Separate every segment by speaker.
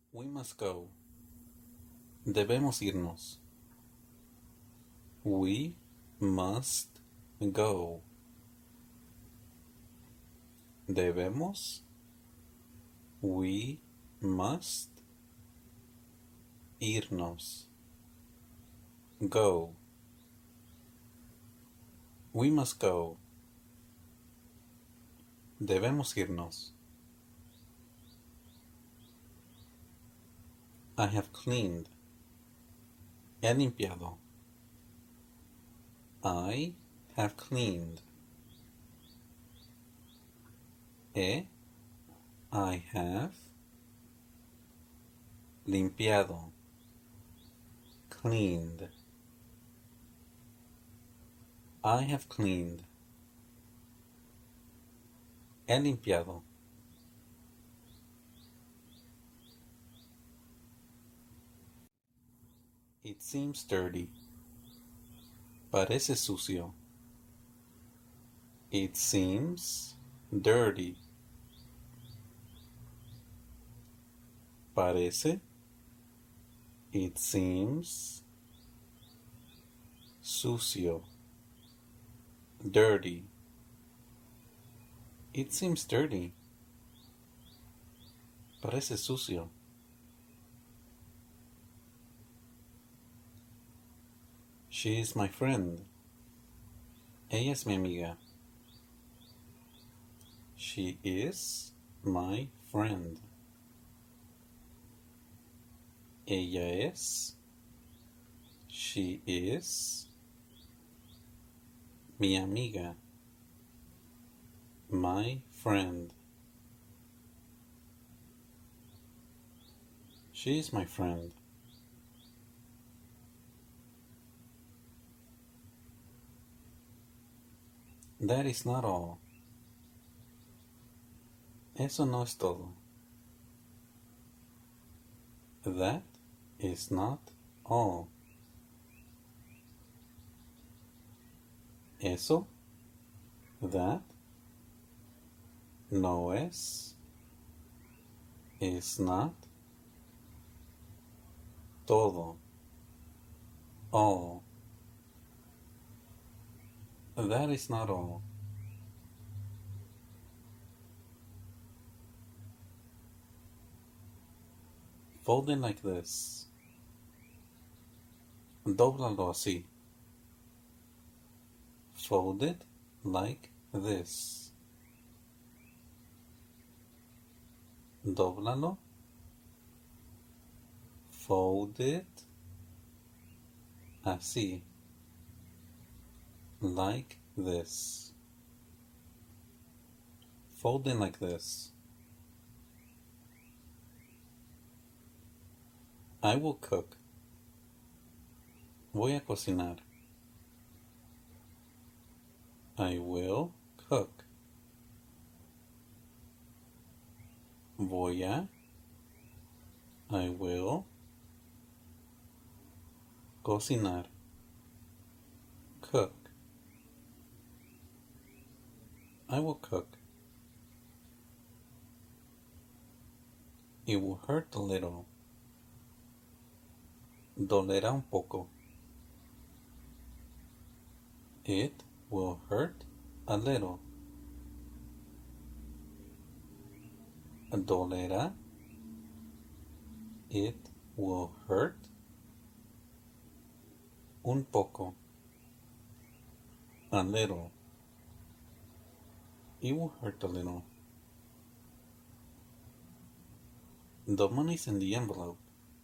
Speaker 1: We must go. Debemos irnos. We must go. Debemos. We must irnos. Go. We must go. Debemos irnos. I have cleaned. He limpiado. I have cleaned. I have limpiado. Cleaned. I have cleaned. He limpiado. It seems dirty. Parece sucio. It seems dirty. Parece. It seems sucio. Dirty. It seems dirty. Parece sucio. She is my friend. Ella es mi amiga. She is my friend. Ella es. She is. Mi amiga. My friend. She is my friend. That is not all. Eso no es todo. That is not all. Eso, that, no es not, todo, all. That is not all. Fold it like this. Dóblalo así. Fold it like this. Dóblalo. Fold it así. Like this. Fold it like this. I will cook. Voy a cocinar. I will cook. Voy a. I will cocinar. Cook. I will cook. It will hurt a little. Dolerá un poco. It will hurt a little. Dolerá. It will hurt un poco. A little. It will hurt a little. The money's in the envelope.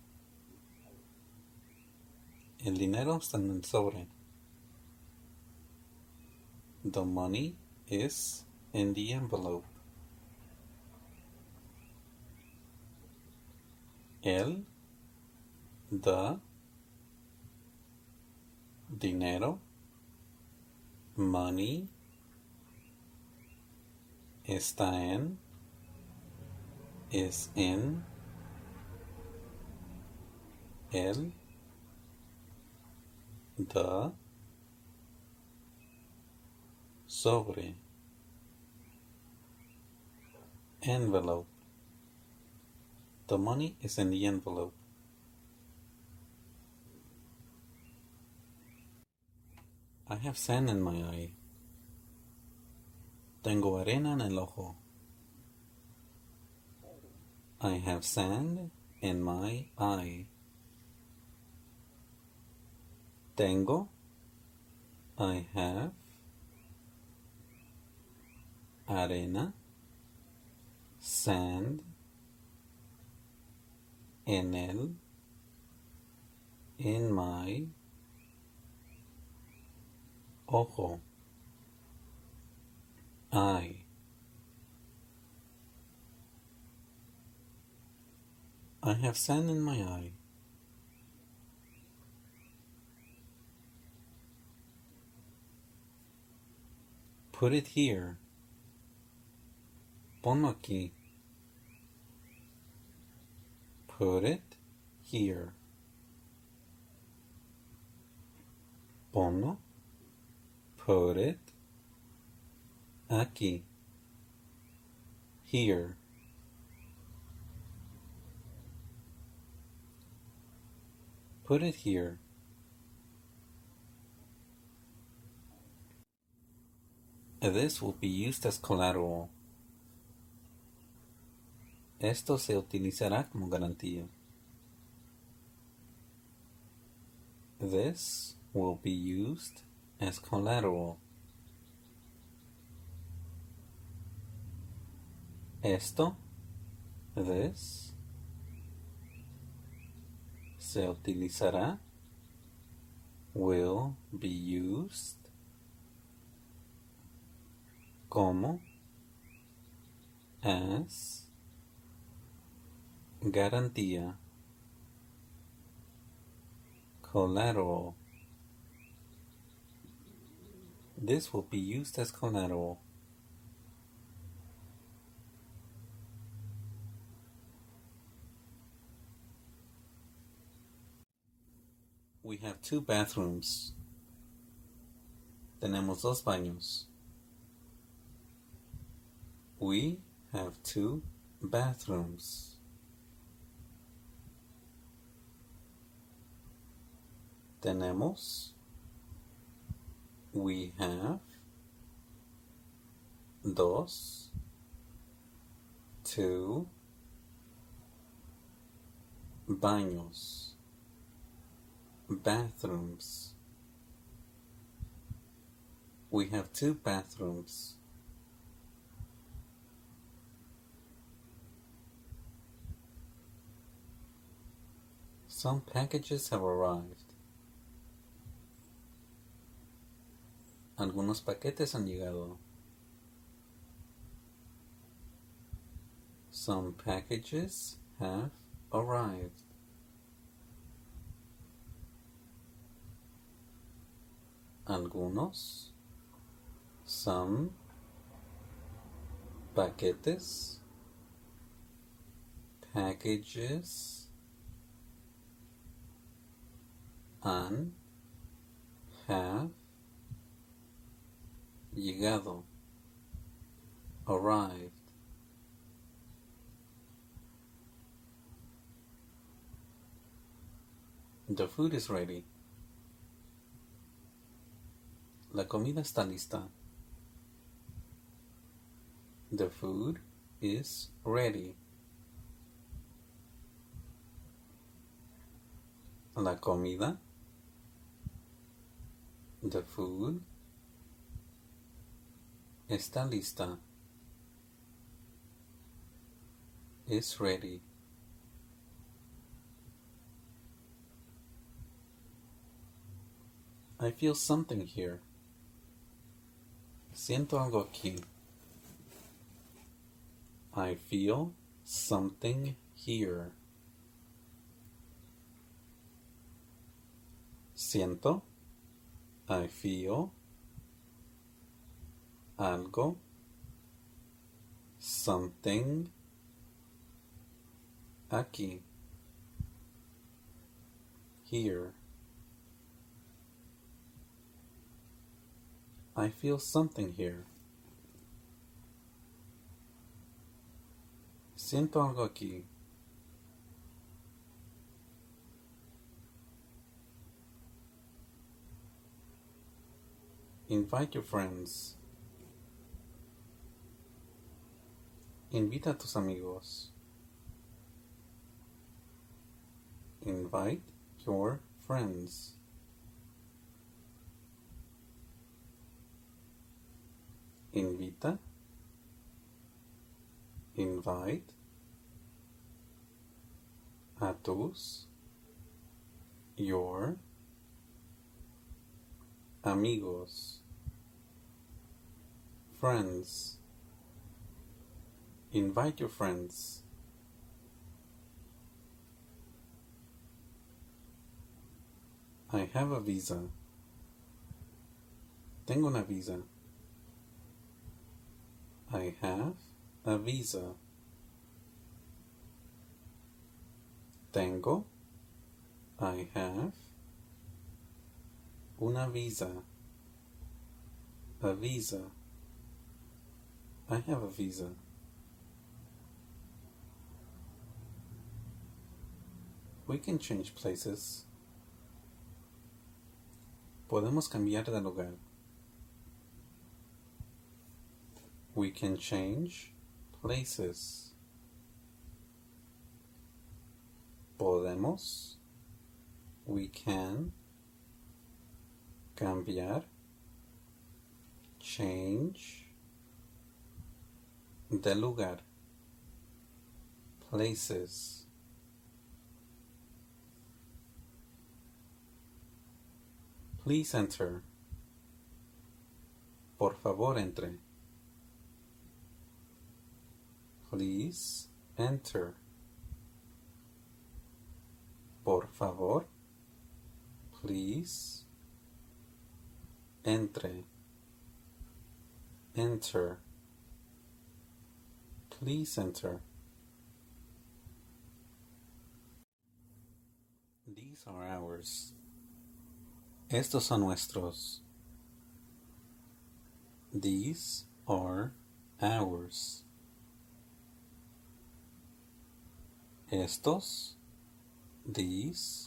Speaker 1: El dinero está en el sobre. The money is in the envelope. El, the, dinero, money, está en, is in, el, the, sobre, envelope, The money is in the envelope. I have sand in my eye. Tengo arena en el ojo. I have sand in my eye. Tengo, I have, arena, sand, en el, in my, ojo, eye. I have sand in my eye. Put it here. Ponlo aquí. Put it here. Ponlo. Put it aquí. Here. Put it here. This will be used as collateral. Esto se utilizará como garantía. This will be used as collateral. Esto, this, se utilizará, will be used, como, as, garantía, collateral. This will be used as collateral. We have 2 bathrooms. Tenemos 2 baños. We have 2 bathrooms. Tenemos, we have, 2 baños. Bathrooms. We have 2 bathrooms. Some packages have arrived. Algunos paquetes han llegado. Some packages have arrived. Algunos, some, paquetes, packages, han, have, llegado, arrived. The food is ready. La comida está lista. The food is ready. La comida, the food, está lista. Is ready. I feel something here. Siento algo aquí. I feel something here. Siento, I feel, algo, something, aquí, here. I feel something here. Siento algo aquí. Invite your friends. Invita a tus amigos. Invite your friends. Invita. Invite a tus, your amigos, friends. Invite your friends. I have a visa. Tengo una visa. I have a visa. Tengo. I have. Una visa. A visa. I have a visa. We can change places. Podemos cambiar de lugar. We can change places. Podemos. We can. Cambiar. Change. De lugar. Places. Please enter. Por favor, entre. Please enter. Por favor. Please. Entre. Enter. Please enter. These are ours. Estos son nuestros. These are ours. Estos, these,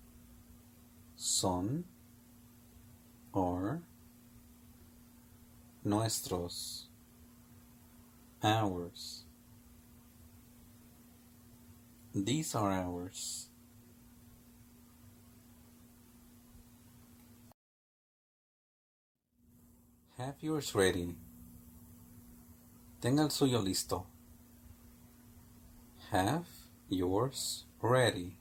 Speaker 1: son, or, nuestros, ours. These are ours. Have yours ready. Tenga el suyo listo. Have yours ready.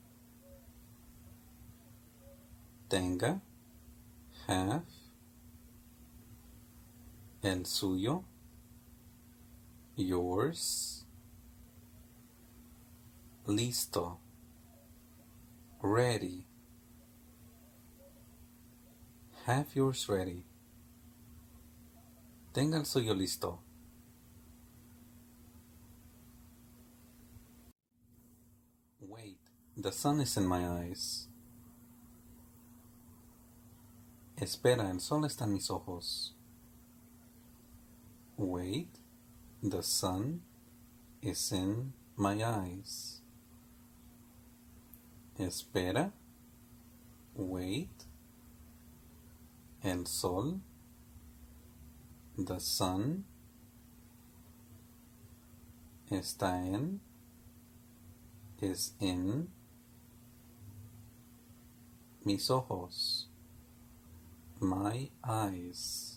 Speaker 1: Tenga, have, el suyo, yours, listo, ready. Have yours ready. Tenga el suyo listo. Wait, the sun is in my eyes. Espera, el sol está en mis ojos. Wait, the sun is in my eyes. Espera, wait, el sol, the sun, está en, is in, mis ojos, my eyes.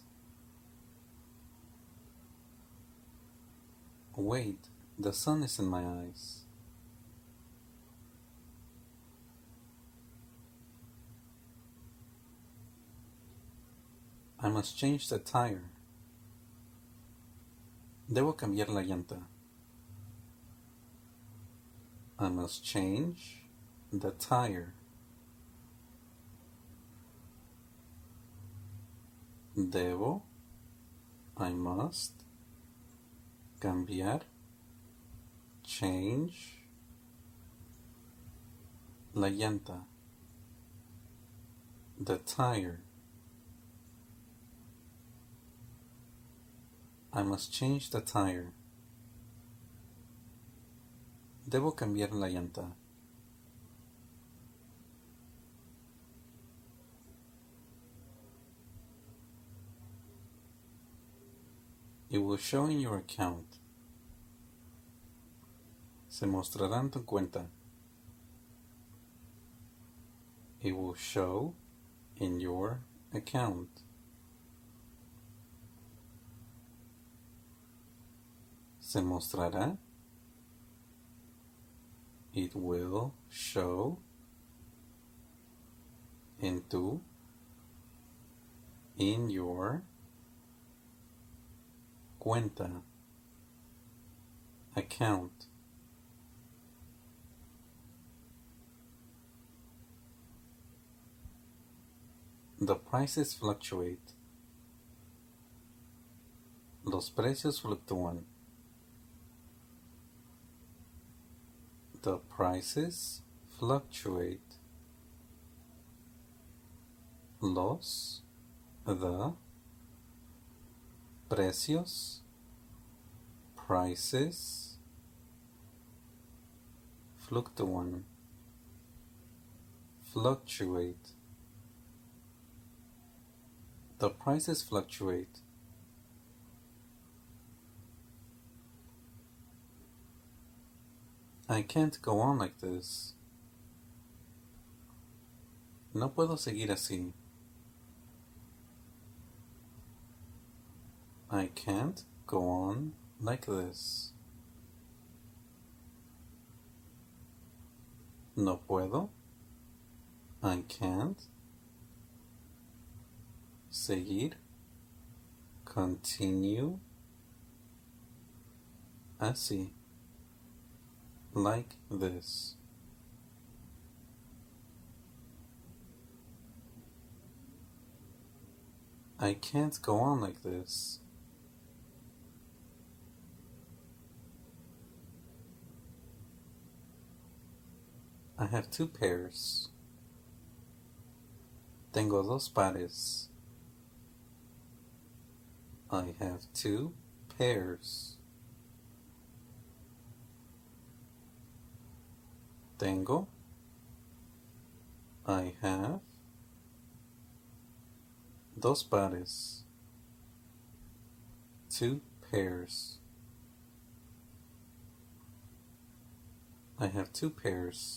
Speaker 1: Wait, the sun is in my eyes. I must change the tire. Debo cambiar la llanta. I must change the tire. Debo, I must, cambiar, change, la llanta, the tire. I must change the tire. Debo cambiar la llanta. It will show in your account. Se mostrará en tu cuenta. It will show in your account. Se mostrará. It will show in your cuenta, account. The prices fluctuate. Los precios fluctúan. The prices fluctuate. The precios, prices, fluctúan, fluctuate. The prices fluctuate. I can't go on like this. No puedo seguir así. I can't go on like this. No puedo. I can't. Seguir. Continue. Así. Like this. I can't go on like this. I have 2 pairs. Tengo 2 pares. I have 2 pairs. Tengo. I have 2 pares. 2 pairs. I have 2 pairs.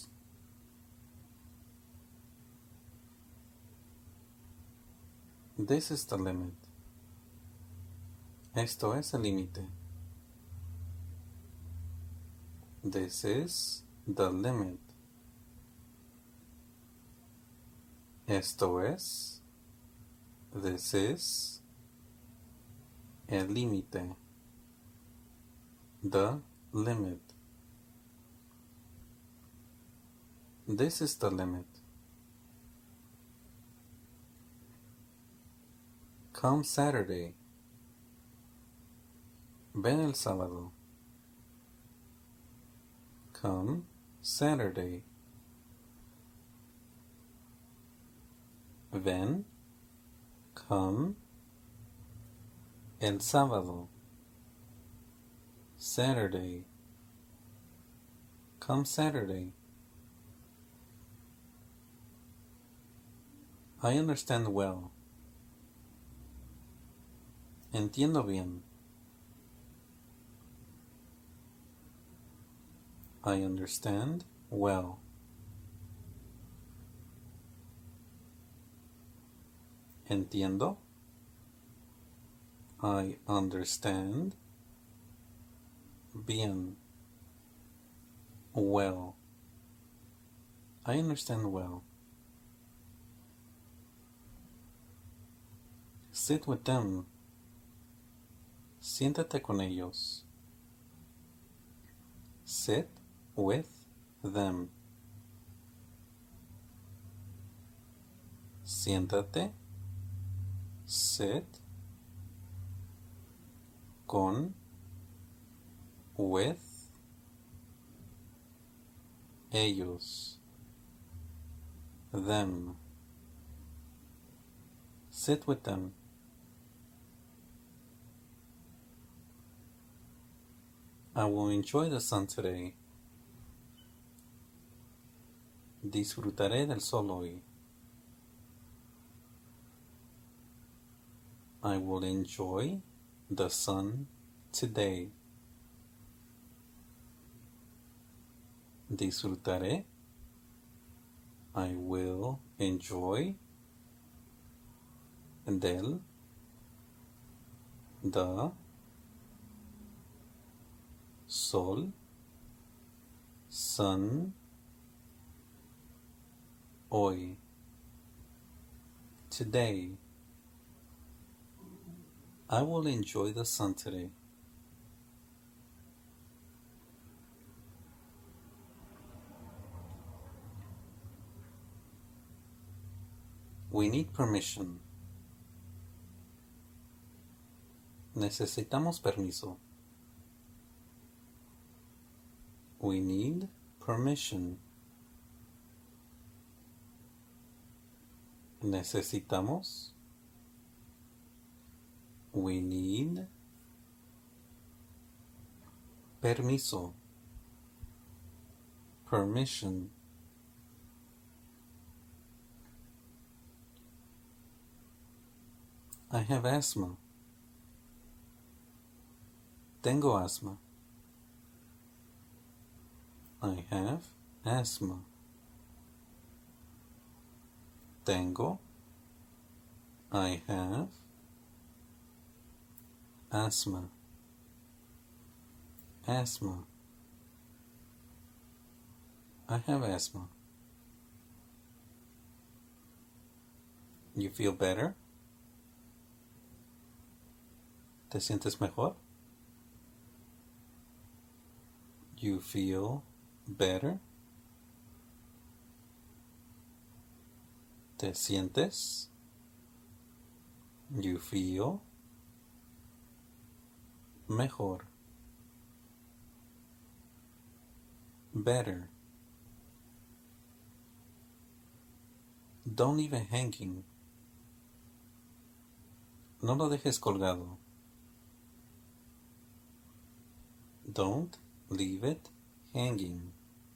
Speaker 1: This is the limit. Esto es el límite. This is the limit. Esto es. This is el límite. The limit. This is the limit. Come Saturday. Ven el sábado. Come Saturday. Ven. Come el sábado. Saturday. Come Saturday. I understand well. Entiendo bien. I understand well. Entiendo. I understand bien. Well. I understand well. Sit with them. Siéntate con ellos. Sit with them. Siéntate. Sit. Con. With. Ellos. Them. Sit with them. I will enjoy the sun today. Disfrutaré del sol hoy. I will enjoy the sun today. Disfrutaré. I will enjoy del, the, sol, sun, hoy, today. I will enjoy the sun today. We need permission. Necesitamos permiso. We need permission. Necesitamos. We need permiso. Permission. I have asthma. Tengo asma. I have asthma. Tengo. I have asthma. Asthma. I have asthma. You feel better? ¿Te sientes mejor? You feel better? ¿Te sientes? You feel mejor. Better. Don't leave it hanging. No lo dejes colgado. Don't leave it hanging.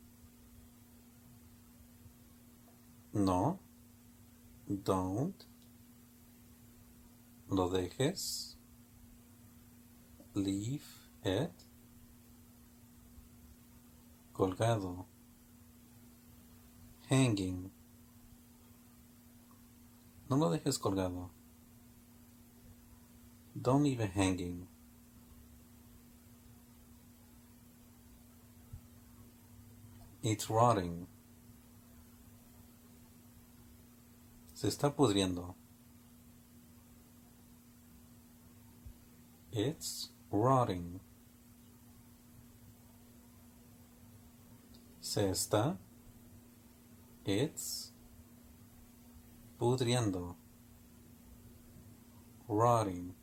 Speaker 1: No, don't lo dejes. Leave it colgado. Hanging. No lo dejes colgado. Don't leave it hanging. It's rotting. Se está pudriendo. It's rotting. Se está. It's pudriendo. Rotting.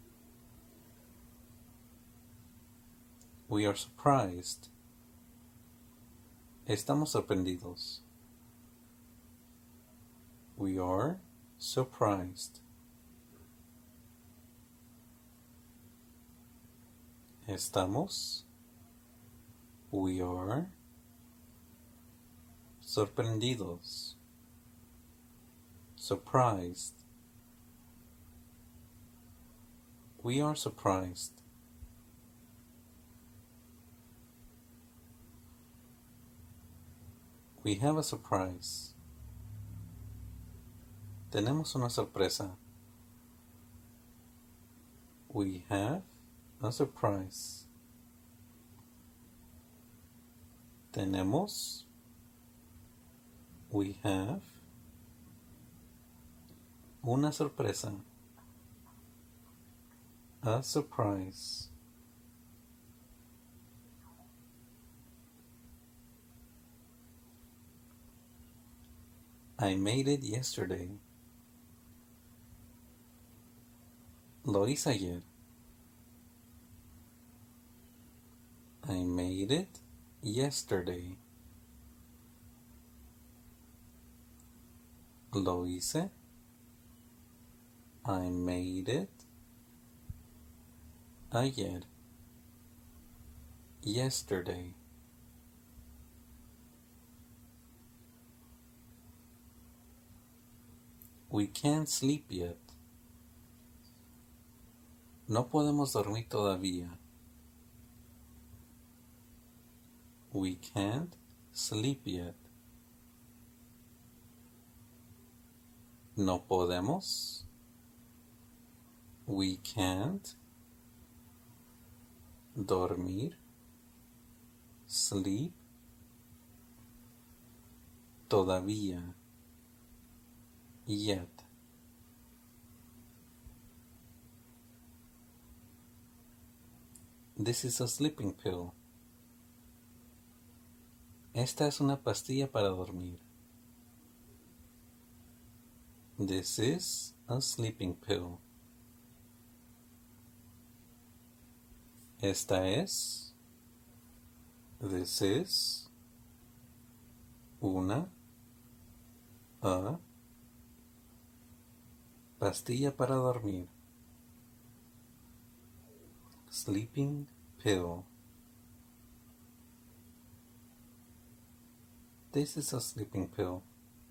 Speaker 1: We are surprised. Estamos sorprendidos. We are surprised. Estamos. We are sorprendidos. Surprised. We are surprised. We have a surprise. Tenemos una sorpresa. We have a surprise. Tenemos. We have una sorpresa. A surprise. I made it yesterday. Lo hice ayer. I made it yesterday. Lo hice. I made it ayer. Yesterday. We can't sleep yet. No podemos dormir todavía. We can't sleep yet. No podemos. We can't dormir. Sleep. Todavía. Yet. This is a sleeping pill. Esta es una pastilla para dormir. This is a sleeping pill. Esta es. This is. Una. A. Pastilla para dormir. Sleeping pill. This is a sleeping pill.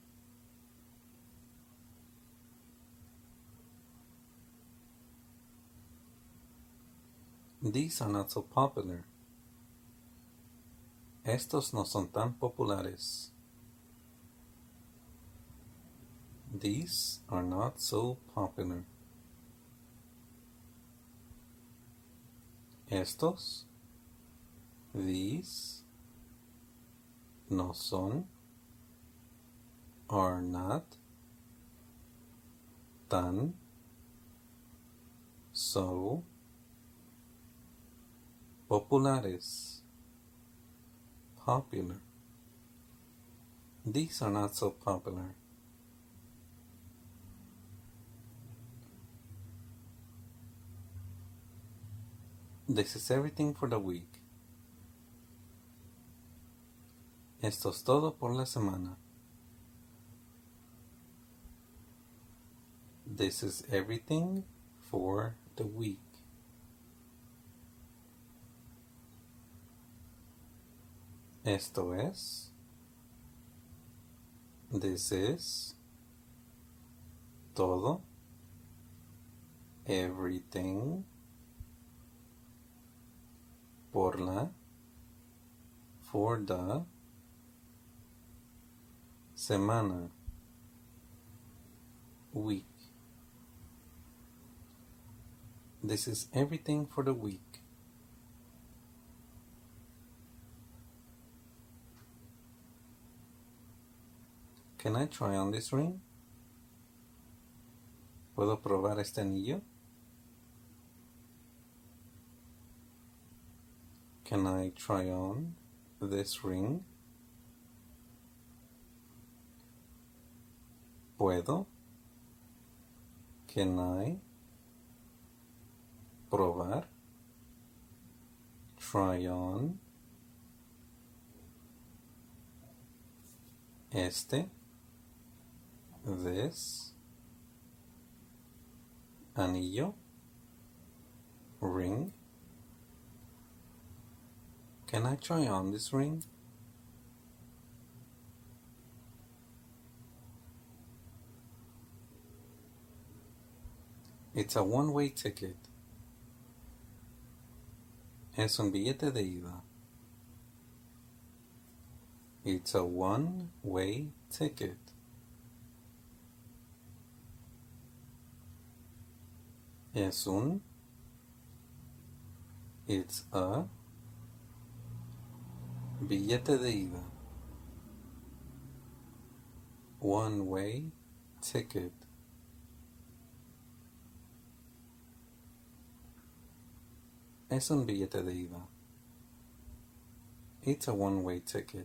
Speaker 1: These are not so popular. Estos no son tan populares. These are not so popular. Estos, these, no son, are not, tan, so, populares, popular. These are not so popular. This is everything for the week. Esto es todo por la semana. This is everything for the week. Esto es. This is. Todo. Everything. Por la. For the. Semana. Week. This is everything for the week. Can I try on this ring? ¿Puedo probar este anillo? Can I try on this ring? ¿Puedo? Can I probar? Try on este, this, anillo, ring. Can I try on this ring? It's a one-way ticket. Es un billete de ida. It's a one-way ticket. Es un. It's a. Billete de ida. One-way ticket. Es un billete de ida. It's a one-way ticket.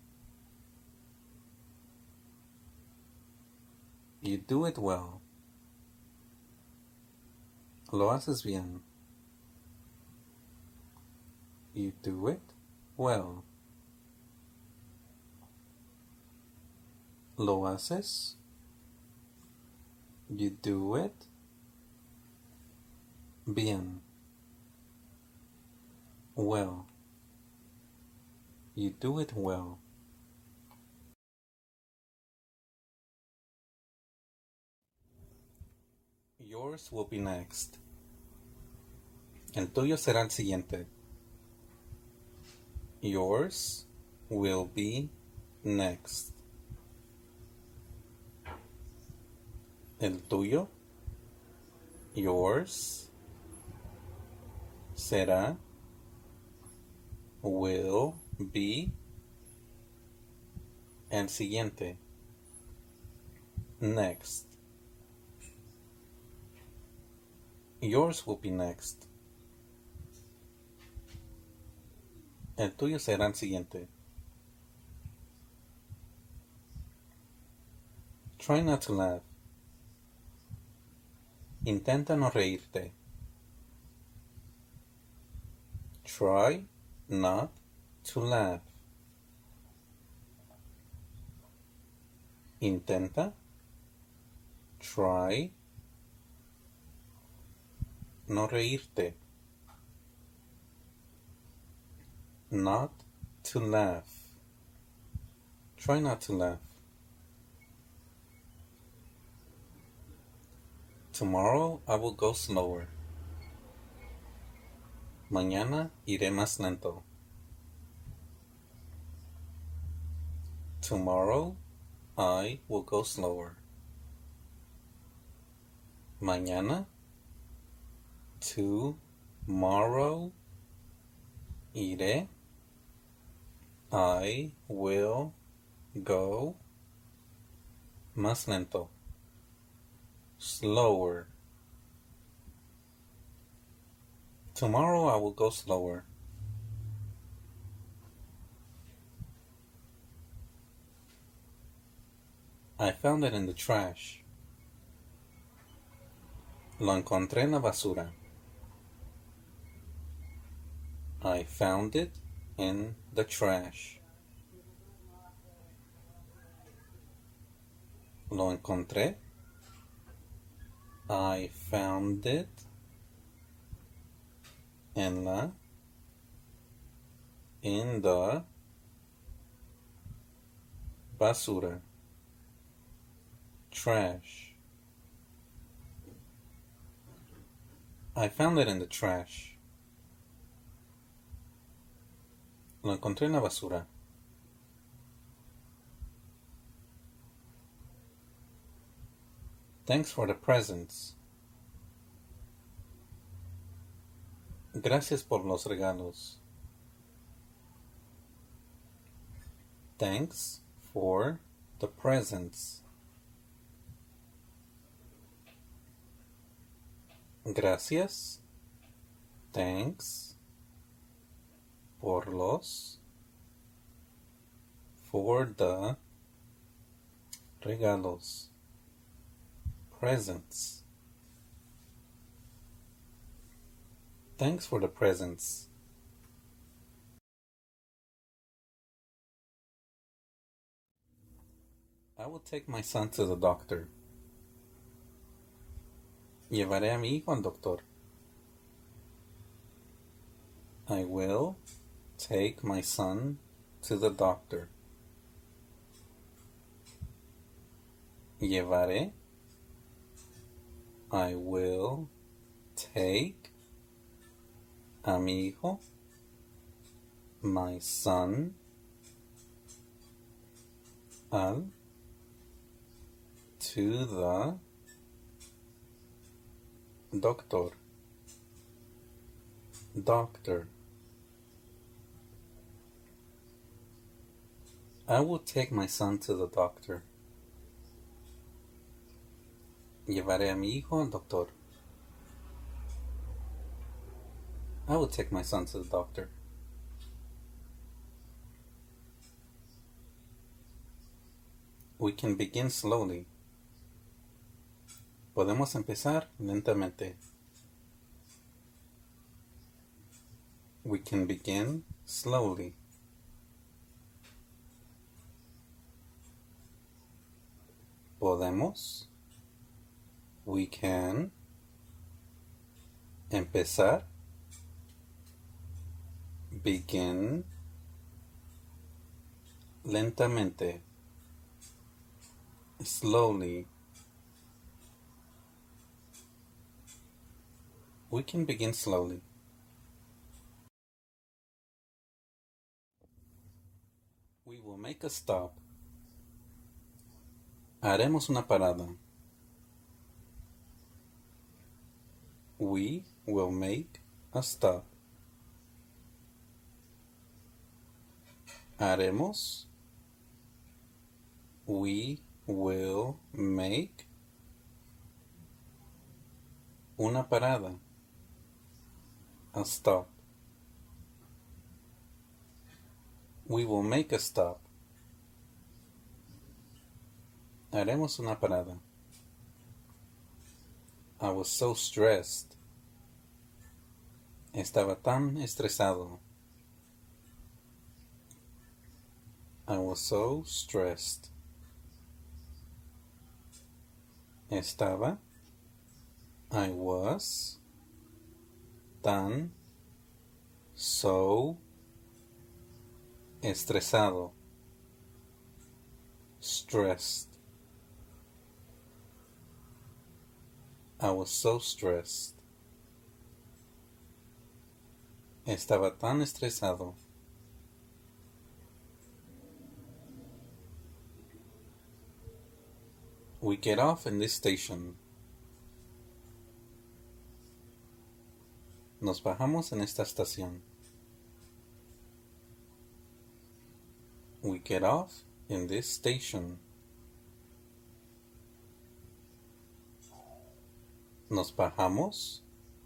Speaker 1: You do it well. Lo haces bien. You do it well. Lo haces. You do it bien. Well. You do it well. Yours will be next. El tuyo será el siguiente. Yours will be next. El tuyo, yours, será, will be, el siguiente, next. Yours will be next. El tuyo será el siguiente. Try not to laugh. Intenta no reírte. Try not to laugh. Intenta. Try. No reírte. Not to laugh. Try not to laugh. Tomorrow I will go slower. Mañana iré más lento. Tomorrow I will go slower. Mañana. Tomorrow. Iré. I will go más lento. Slower. Tomorrow I will go slower. I found it in the trash. Lo encontré en la basura. I found it in the trash. Lo encontré. I found it in the basura. Trash. I found it in the trash. Lo encontré en la basura. Thanks for the presents. Gracias por los regalos. Thanks for the presents. Gracias. Thanks. For los. For the regalos. Presents. Thanks for the presents. I will take my son to the doctor. Llevaré a mi hijo al doctor. I will take my son to the doctor. Llevaré. I will take a mi hijo, my son, to the doctor. Doctor. I will take my son to the doctor. Llevaré a mi hijo al doctor. I will take my son to the doctor. We can begin slowly. Podemos empezar lentamente. We can begin slowly. Podemos. We can empezar. Begin lentamente. Slowly. We can begin slowly. We will make a stop. Haremos una parada. We will make a stop. Haremos. We will make una parada. A stop. We will make a stop. Haremos una parada. I was so stressed. Estaba tan estresado. I was so stressed. Estaba. I was. Tan. So. Estresado. Stressed. I was so stressed. Estaba tan estresado. We get off in this station. Nos bajamos en esta estación. We get off in this station. Nos bajamos.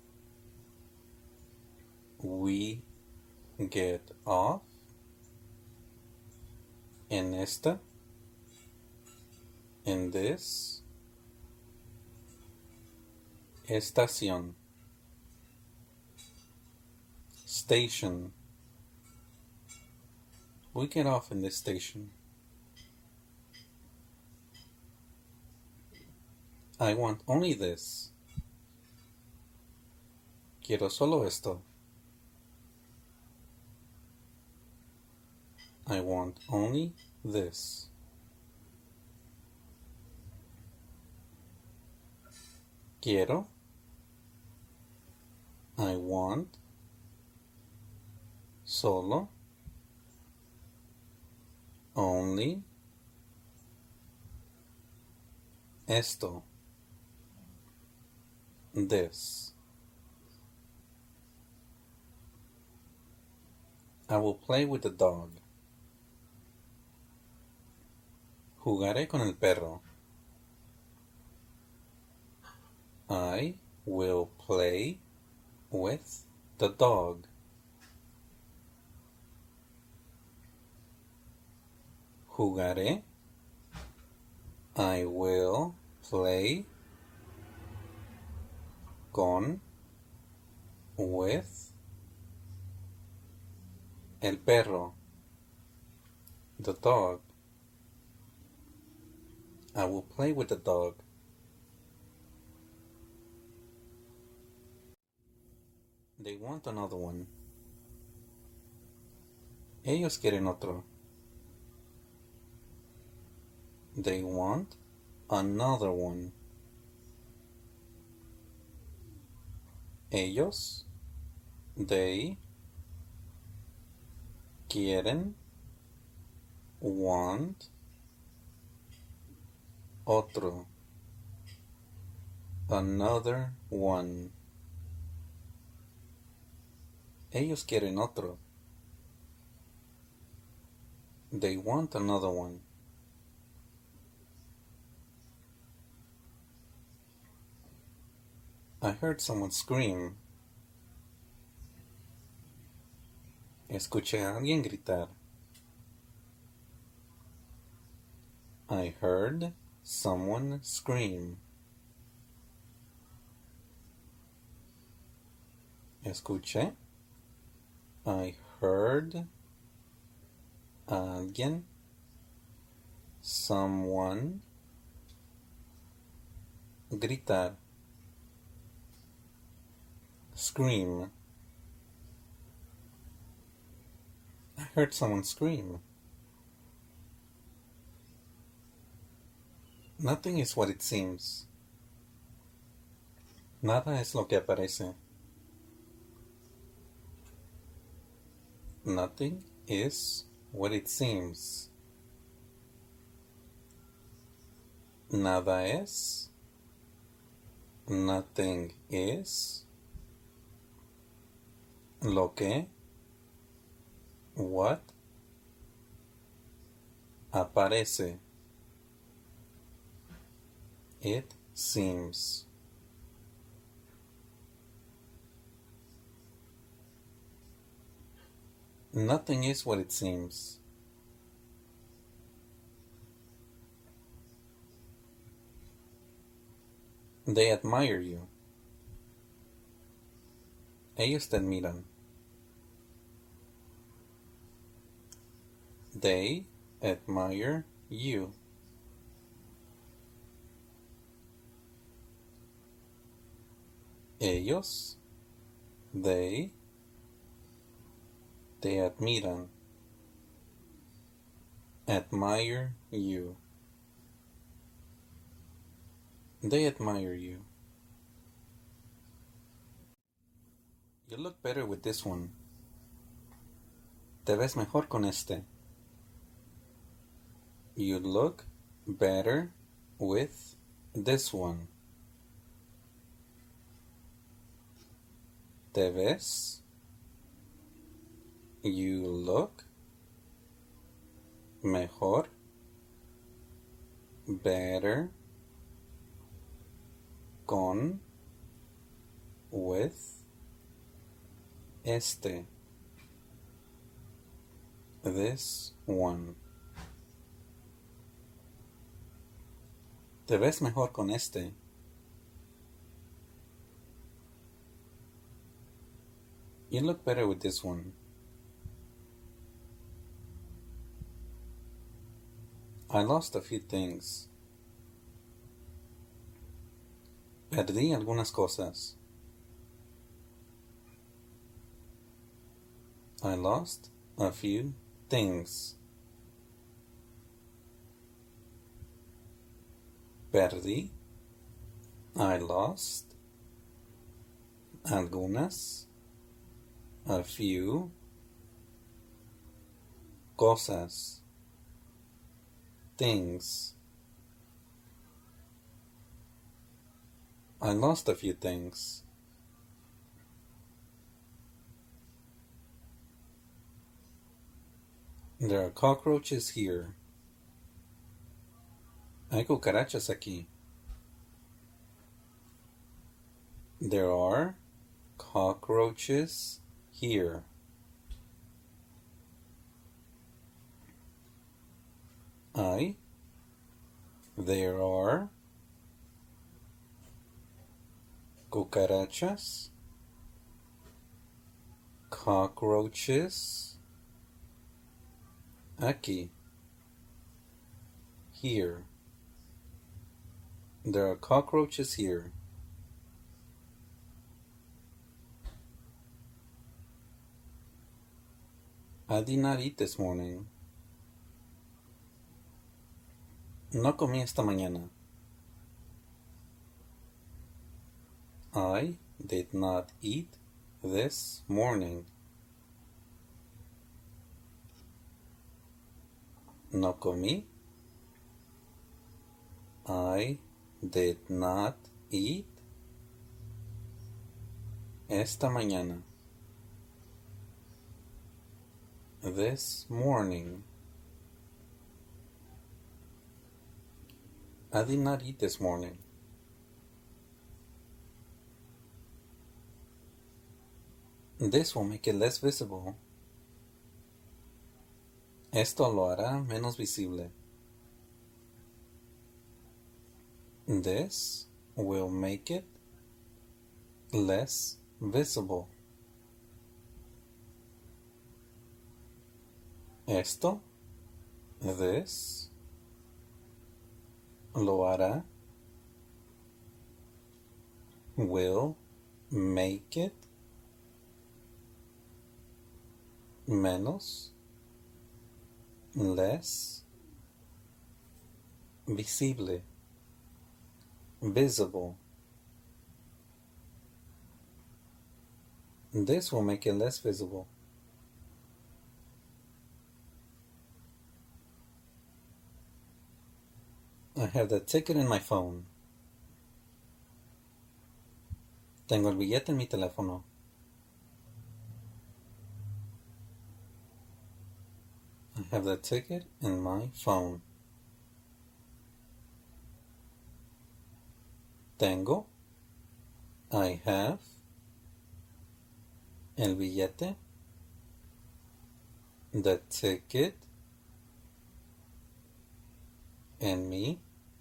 Speaker 1: We get off en esta. In this estación. Station. We get off in this station. I want only this. Quiero solo esto. I want only this. Quiero. I want. Solo. Only. Esto. This. I will play with the dog. Jugaré con el perro. I will play with the dog. Jugaré. I will play con with el perro. The dog. I will play with the dog. They want another one. Ellos quieren otro. They want another one. Ellos, they, quieren, want, otro, another one. Ellos quieren otro. They want another one. I heard someone scream. Escuché a alguien gritar. I heard someone scream. Escuché. I heard alguien, someone, gritar. Scream. I heard someone scream. Nothing is what it seems. Nada es lo que parece. Nothing is what it seems. Nada es. Nothing is. Lo que. What. Aparece. It seems. Nothing is what it seems. They admire you. Ellos te admiran. They admire you. Ellos, they, te admiran. Admire you. They admire you. You look better with this one. Te ves mejor con este. You look better with this one. Te ves. You look mejor, better, con, with, este, this one. Te ves mejor con este. You look better with this one. I lost a few things. Perdí algunas cosas. I lost a few things. Perdí. I lost. Algunas. A few. Cosas. Things. I lost a few things. There are cockroaches here. Hay cucarachas aquí. There are cockroaches here. There are cucarachas, cockroaches, aquí, here. There are cockroaches here. I did not eat this morning. No comí esta mañana. I did not eat this morning. No comí. I did not eat esta mañana. This morning. I did not eat this morning. This will make it less visible. Esto lo hará menos visible. This will make it less visible. Esto, this, lo hará, will make it menos, less, visible, visible. This will make it less visible. I have the ticket in my phone. Tengo el billete en mi teléfono. I have the ticket in my phone. Tengo. I have. El billete. The ticket. En mi.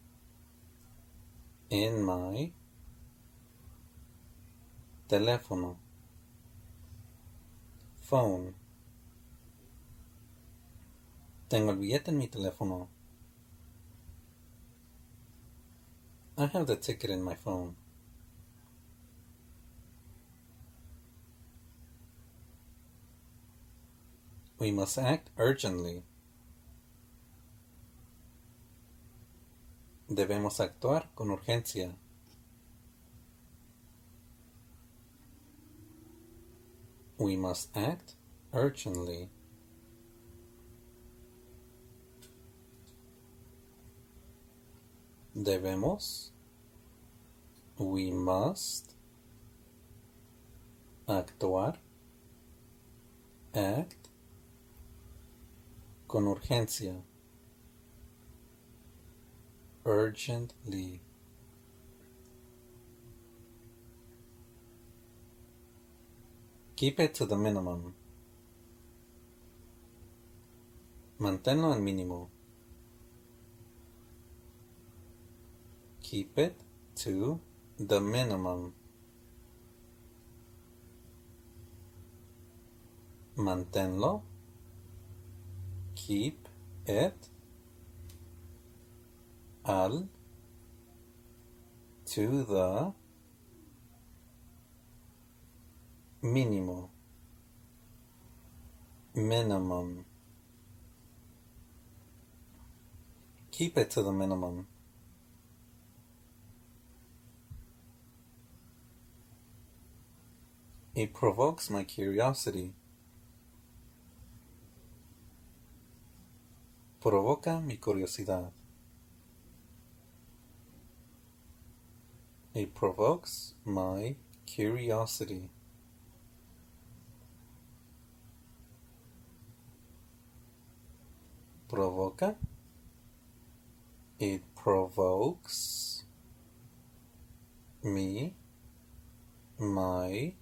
Speaker 1: In my. Teléfono. Phone. Tengo el billete en mi teléfono. I have the ticket in my phone. We must act urgently. Debemos actuar con urgencia. We must act urgently. Debemos. We must. Actuar. Act. Con urgencia. Urgently. Keep it to the minimum. Manténlo al mínimo. Keep it to the minimum. Manténlo. Keep it al to the mínimo. Minimum. Keep it to the minimum. It provokes my curiosity. Provoca mi curiosidad. It provokes my curiosity. Provoca. It provokes me, my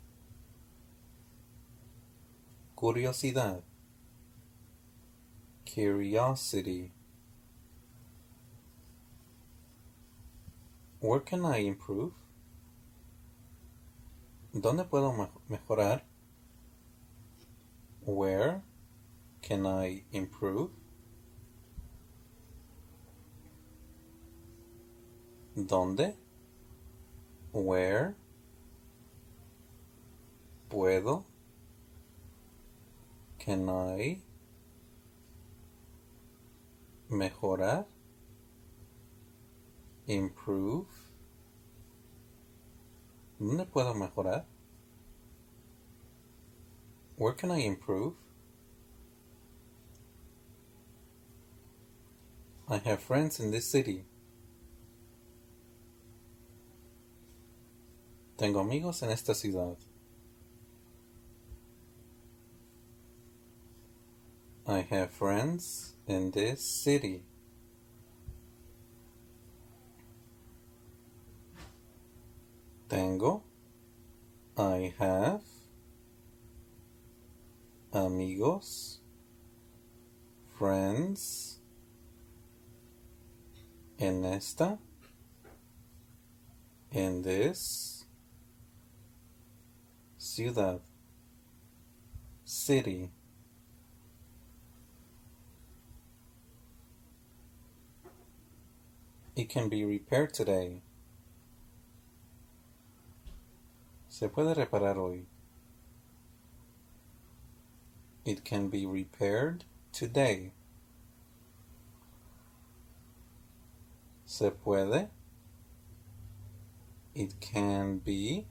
Speaker 1: curiosidad. Curiosity. Where can I improve? ¿Dónde puedo mejorar? Where can I improve? ¿Dónde? Where? ¿Puedo? Can I? Mejorar? Improve? ¿Dónde puedo mejorar? Where can I improve? I have friends in this city. Tengo amigos en esta ciudad. I have friends in this city. Tengo. I have. Amigos. Friends. En esta. In this. Ciudad. City. It can be repaired today. Se puede reparar hoy. It can be repaired today. Se puede. It can be.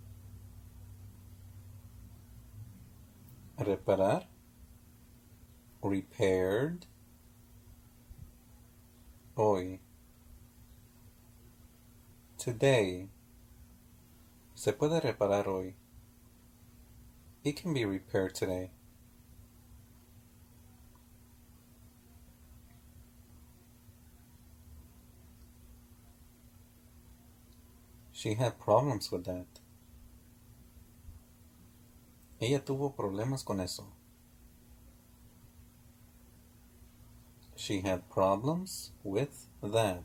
Speaker 1: Reparar. Repaired. Hoy. Today. Se puede reparar hoy. It can be repaired today. She had problems with that. Ella tuvo problemas con eso. She had problems with that.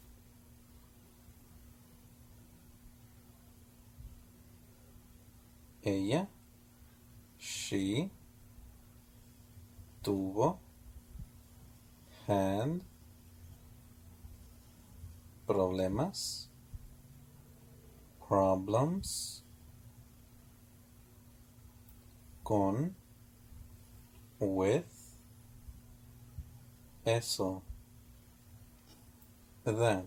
Speaker 1: Ella, she, tuvo, had, problemas, problems, con, with, eso, that.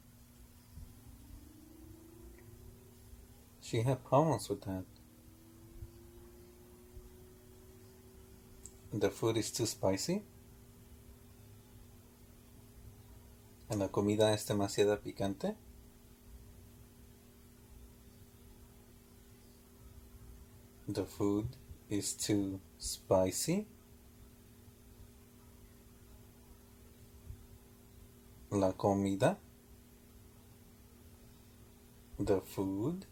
Speaker 1: She had problems with that. The food is too spicy. La comida es demasiado picante. The food is too spicy. La comida. The food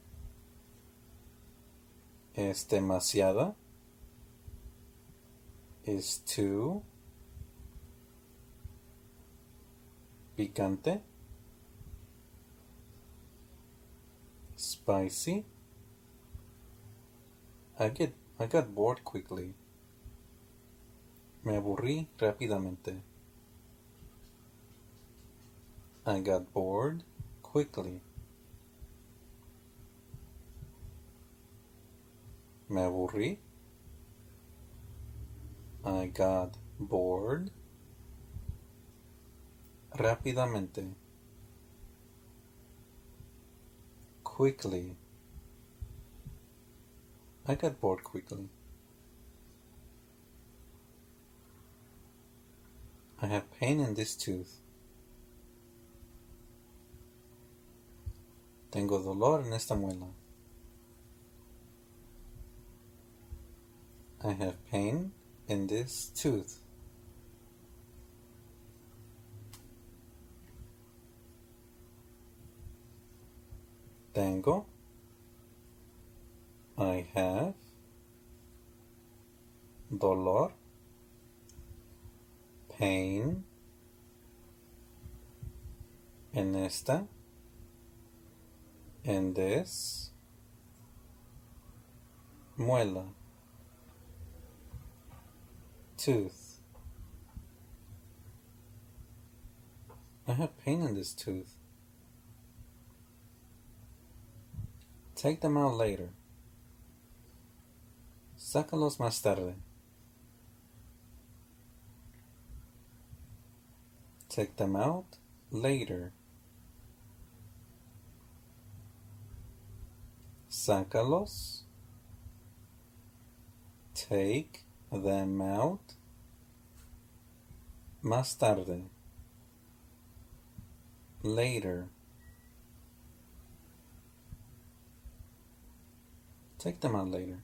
Speaker 1: es demasiada. Is too picante. Spicy. I got bored quickly. Me aburrí rápidamente. I got bored quickly. Me aburrí. I got bored rápidamente. Quickly. I got bored quickly. I have pain in this tooth. Tengo dolor en esta muela. I have pain in this tooth. Tengo. I have. Dolor. Pain. En esta. In this. Muela. Tooth. I have pain in this tooth. Take them out later. Sácalos más tarde. Take them out later. Sácalos. Take them out más tarde. Later. Take them out later.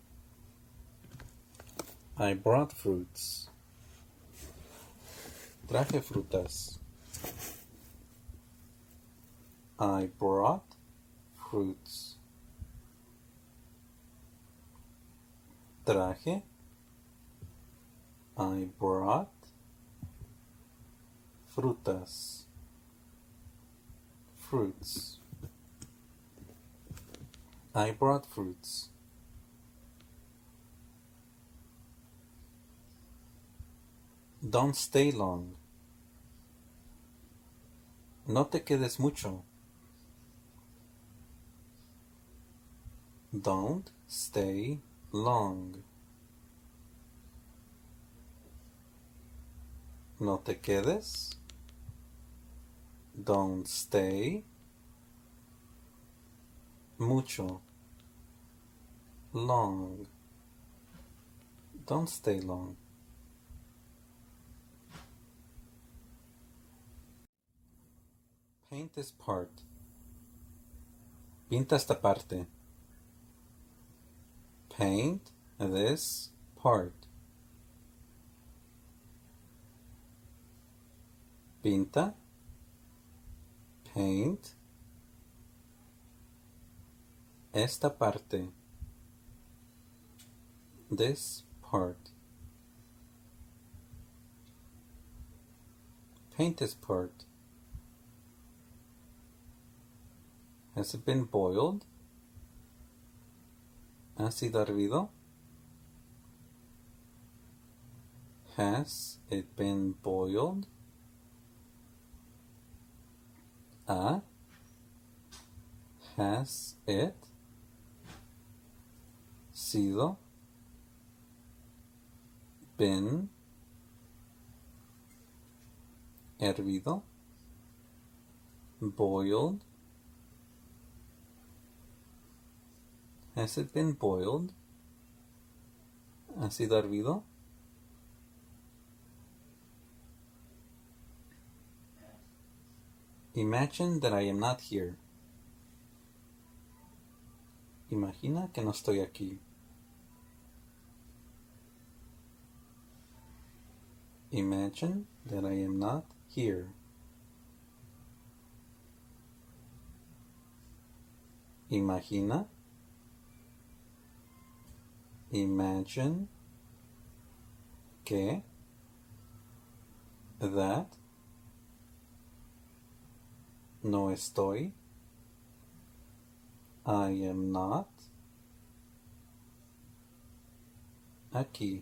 Speaker 1: I brought fruits. Traje frutas. I brought fruits. Traje. I brought frutas. Fruits. I brought fruits. Don't stay long. No te quedes mucho. Don't stay long. No te quedes. Don't stay. Mucho. Long. Don't stay long. Paint this part. Pinta esta parte. Paint this part. Pinta. Paint esta parte. This part. Paint this part. Has it been boiled? ¿Ha sido hervido? Has it been boiled? Has it sido been hervido? Boiled? Has it been boiled? ¿Ha sido hervido? Imagine that I am not here. Imagina que no estoy aquí. Imagine that I am not here. Imagina. Imagine que that no estoy. I am not aquí.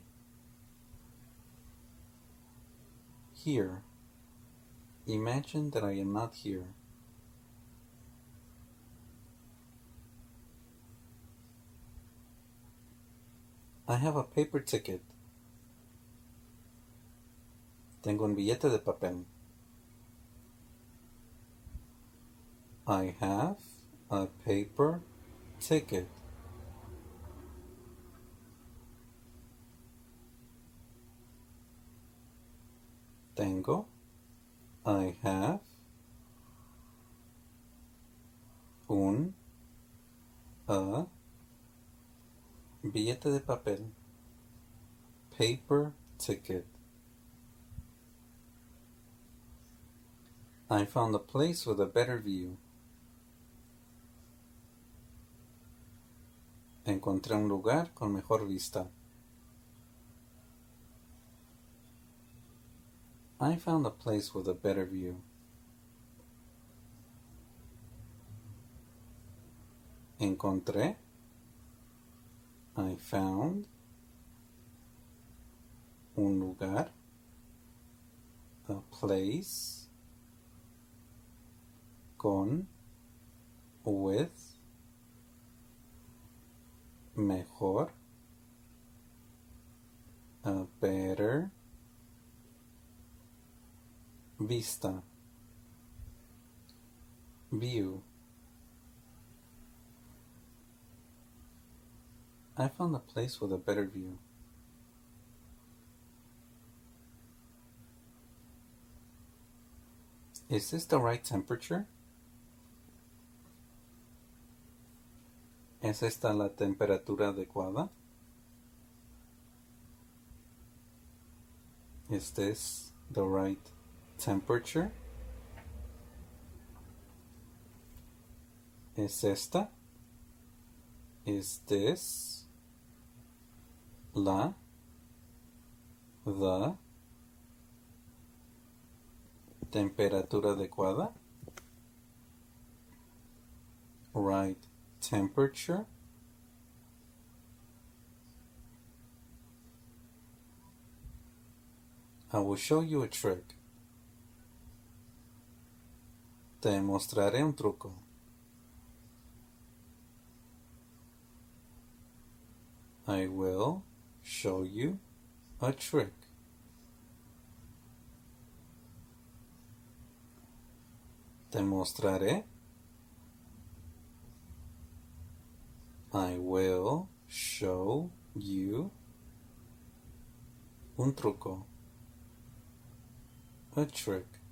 Speaker 1: Here. Imagine that I am not here. I have a paper ticket. Tengo un billete de papel. I have a paper ticket. Tengo. I have un billete de papel. Paper ticket. I found a place with a better view. Encontré un lugar con mejor vista. I found a place with a better view. Encontré. I found. Un lugar. A place. Con. With. Mejor. A better. Vista. View. I found a place with a better view. Is this the right temperature? ¿Es esta la temperatura adecuada? Is this the right temperature? ¿Es esta? Is this la the temperatura adecuada? Right temperature? I will show you a trick. Te mostraré un truco. I will show you a trick. Te mostraré. I will show you un truco. A trick.